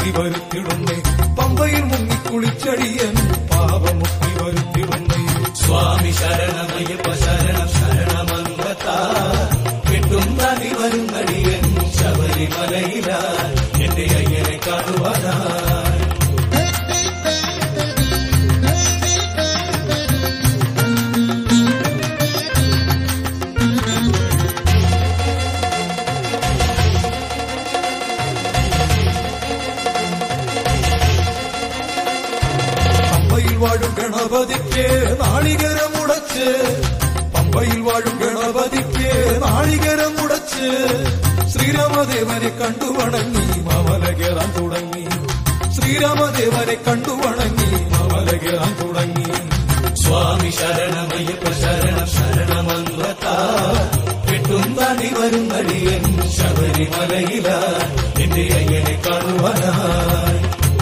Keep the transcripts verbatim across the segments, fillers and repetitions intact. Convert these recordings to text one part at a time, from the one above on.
മുക്തി വരുത്തിടുന്നേ. പമ്പയിൽ മുങ്ങിക്കുളിച്ചടിയൻ പാപമുക്തി വരുത്തിടുന്നേ. സ്വാമി ശരണമയ്യപ്പ ശരണം ശരണമന്ത്രത്താ കിട്ടും തനി വരും അടിയൻ ശബരിമലയില എന്റെ അയ്യനെ കാണുവാനായി. പമ്പയിൽ വാഴും ഗണപതിക്ക് നാളികരമുടച്ച് പമ്പയിൽ വാഴും ഗണപതിക്ക് നാളികരമുടച്ച് ശ്രീരാമദേവനെ കണ്ടു വണങ്ങി മാമല കയറാൻ തുടങ്ങി. ശ്രീരാമദേവനെ കണ്ടു വണങ്ങി മാമല കയറാൻ തുടങ്ങി. സ്വാമി ശരണമയ്യപ്പ ശരണം ശരണമന്ത്രത്താ കിട്ടും തനി വരും അടിയൻ ശബരിമലയില എന്റെ അയ്യനെ കാണുവാനായി.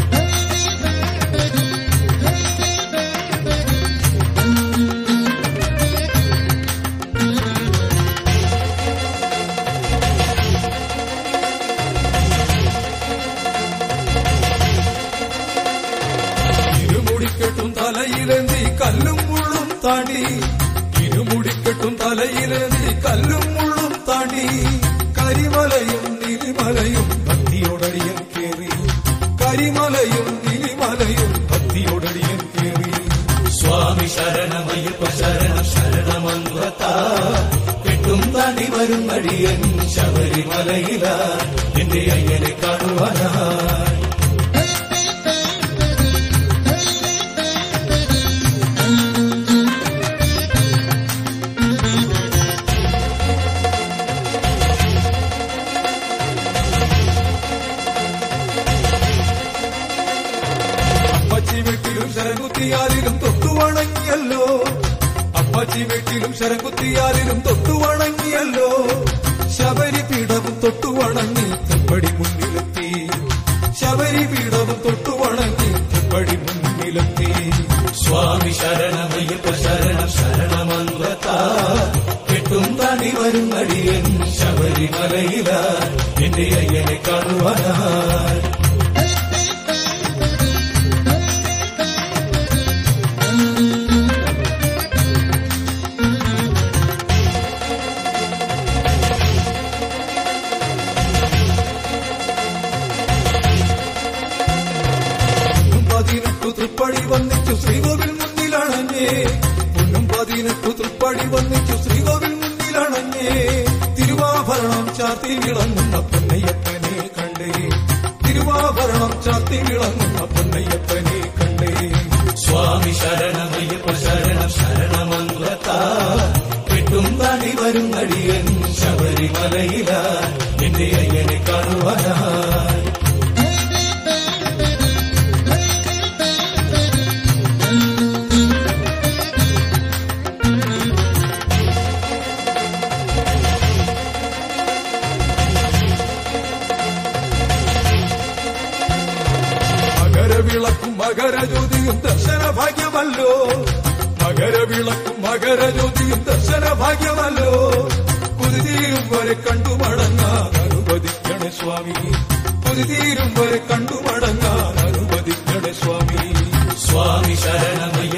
ഇരുമുടിക്കെട്ടും തലയിലെന്തി കല്ലും മുള്ളും താണ്ടി ഇരുമുടിക്കെട്ടും തലയിലെന്തി കല്ലും മുള്ളും താണ്ടി കരിമലയും നീലിമലയും ഭക്തിയോടടിയൻ കേറി. കരിമലയും നീലിമലയും ഭക്തിയോടടിയൻ കേറി. സ്വാമി ശരണമയ്യപ്പ ശരണം ശരണമന്ത്രത്താ കിട്ടും തനി വരും അടിയൻ ശബരിമലയില എന്റെ അയ്യനെ കാണുവാനായി. അപ്പച്ചി വീട്ടിലും ശരംകുത്തിയാലിലും തൊട്ടുവണങ്ങിയല്ലോ. അപ്പച്ചി വീട്ടിലും ശരംകുത്തിയാലിലും തൊട്ടുവണങ്ങിയല്ലോ. ശബരി പീഠവും തൊട്ടുവണങ്ങി തെപ്പടി മുന്നിലെത്തി. ശബരി പീഠവും തൊട്ടുവണങ്ങി തെപ്പടി മുന്നിലെത്തി. സ്വാമി ശരണമയ്യപ്പ ശരണം ശരണമന്ത്രത്താ കിട്ടും തനി വരും അടിയൻ ശബരിമലയില എന്റെ അയ്യനെ കാണുവാനായി. പതിനെട്ടു തൃപ്പടി വന്നിച്ചു ശ്രീകോവിൽ മുന്നിലണഞ്ഞേ. പൊന്നും പതിനെട്ടു തൃപ്പടി വന്നിച്ചു ശ്രീകോവിൽ മുന്നിലണഞ്ഞേ. തിരുവാഭരണം ചാർത്തി വിളങ്ങുന്ന പൊന്നയ്യപ്പനെ കണ്ടേ. തിരുവാഭരണം ചാർത്തി വിളങ്ങുന്ന പൊന്നയ്യപ്പനെ കണ്ടേ. സ്വാമി ശരണമയ്യപ്പ ശരണം ശരണമന്ത്രത്താ കിട്ടും തനി വരും അടിയൻ ശബരിമലയില എന്റെ അയ്യനെ കാണുവാനായി. മകരവിളക്കും മകരജ്യോതിയും ദർശന ഭാഗ്യമല്ലോ. മകരവിളക്കും മകരജ്യോതിയും ദർശന ഭാഗ്യമല്ലോ. കുരുതീരും വരെ കണ്ടു മടങ്ങാൻ അനുവദിക്കണേ സ്വാമി. കുരുതീരും വരെ കണ്ടു മടങ്ങാൻ അനുവദിക്കണേ സ്വാമി. സ്വാമി ശരണമയ്യപ്പ